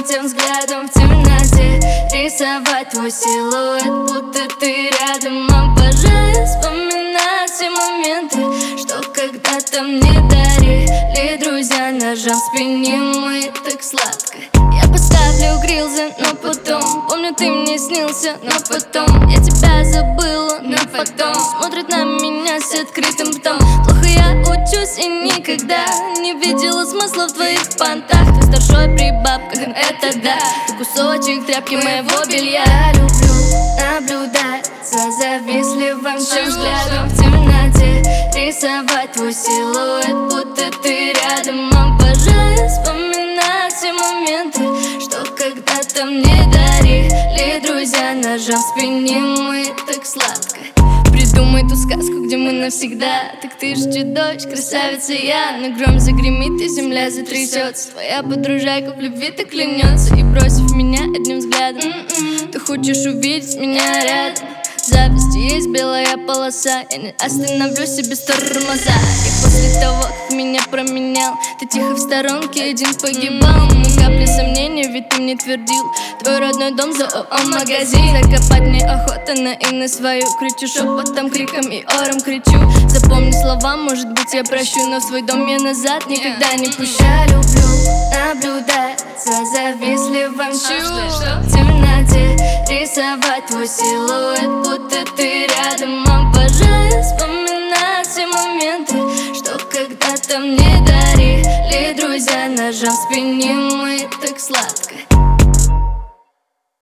тем взглядом в темноте рисовать твой силуэт, будто ты рядом. Обожаю вспоминать все моменты, что когда-то мне дарили друзья. Ножом в спине мы так сладко. Я поставлю грилзы, но потом помню, ты мне снился, но потом я тебя забыла, но потом смотрит на меня с открытым ртом. Плохо я учусь и никогда не видела смысла в твоих понтах. Ты старшой при бабках, это да, ты кусочек тряпки моего белья. Я люблю наблюдать за завистливым взглядом в темноте рисовать твой силуэт, будто ты рядом. Обожаю вспоминать все моменты, что когда-то мне дарили друзья. Ножом в спине мы так сладко. Придумай ту сказку, где мы навсегда. Так ты ж чудовищ, красавица я. Но гром загремит и земля затрясется. Твоя подружайка в любви так клянется. И бросив меня одним взглядом, ты хочешь увидеть меня рядом. В зависти есть белая полоса, я не остановлюсь и без тормоза. И после того, как меня променял, ты тихо в сторонке один погибал. Ни капли сомнения, ведь ты мне твердил: твой родной дом за ООО-магазин. Закопать мне охота на и на свою. Кричу шепотом, криком и ором кричу. Запомни слова, может быть я прощу, но в свой дом я назад никогда не пущу. Я люблю наблюдать за завистливым чувством в темноте рисовать твой силуэт, будто ты рядом. Обожаю вспоминать все моменты, что когда-то мне дарили друзья. Ножом в спине мы так сладко.